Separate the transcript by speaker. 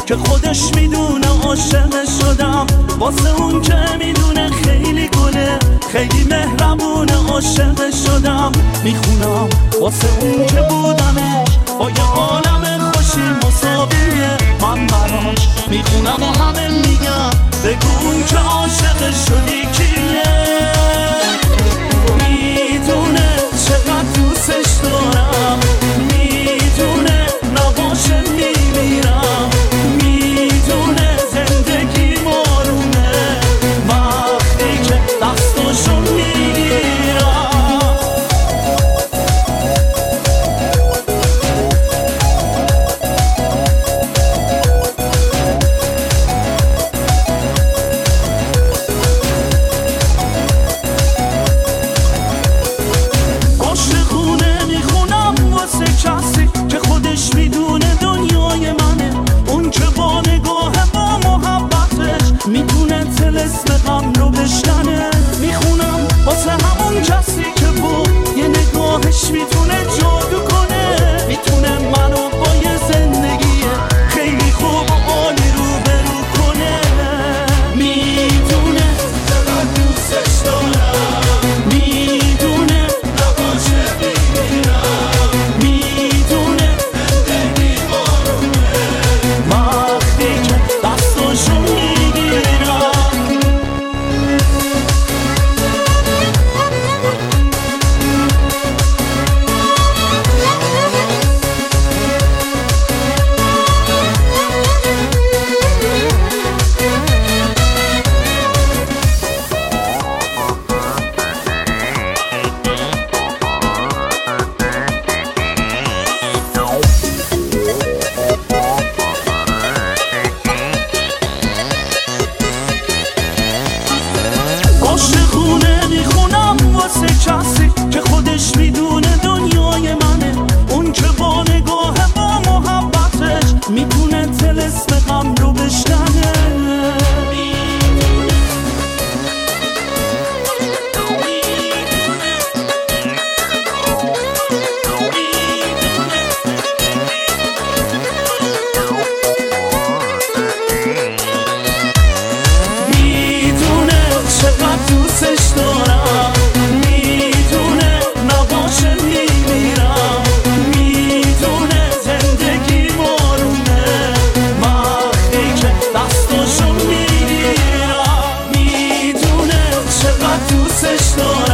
Speaker 1: که خودش میدونه عاشق شدم، واسه اون که میدونه خیلی گله خیلی مهربونه عاشق شدم. میخونم واسه اون که بودمش با یه عالم خوشی مساویه من براش. میخونم و همه میگم بگو اون که عاشق شدی کیه. میدونه چقدر دوستش دارم، میدونه نباشه میمیرم، میدونه زندگی مارونه وقتی که دستاشو میگیرم. میتونه جادو کنه، میتونه منو با یه زندگی خیلی خوب و عالی روبرو کنه. میدونه چقدر دوستش دارم، میدونه نباشه میمیرم، میدونه زندگی بارونه وقتی که دستاشو میگیرم. عاشقونه میخونم واسه کسی که خودش میدونه دنیای منه، اون که با نگاه با محبتش میتونه طلسم غم رو بشکنه. دوستش دارم، میدونه نباشه میمیرم، میدونه زندگی بارونه وقتی که دستاشو میگیرم. میدونه چقدر دوستش دارم.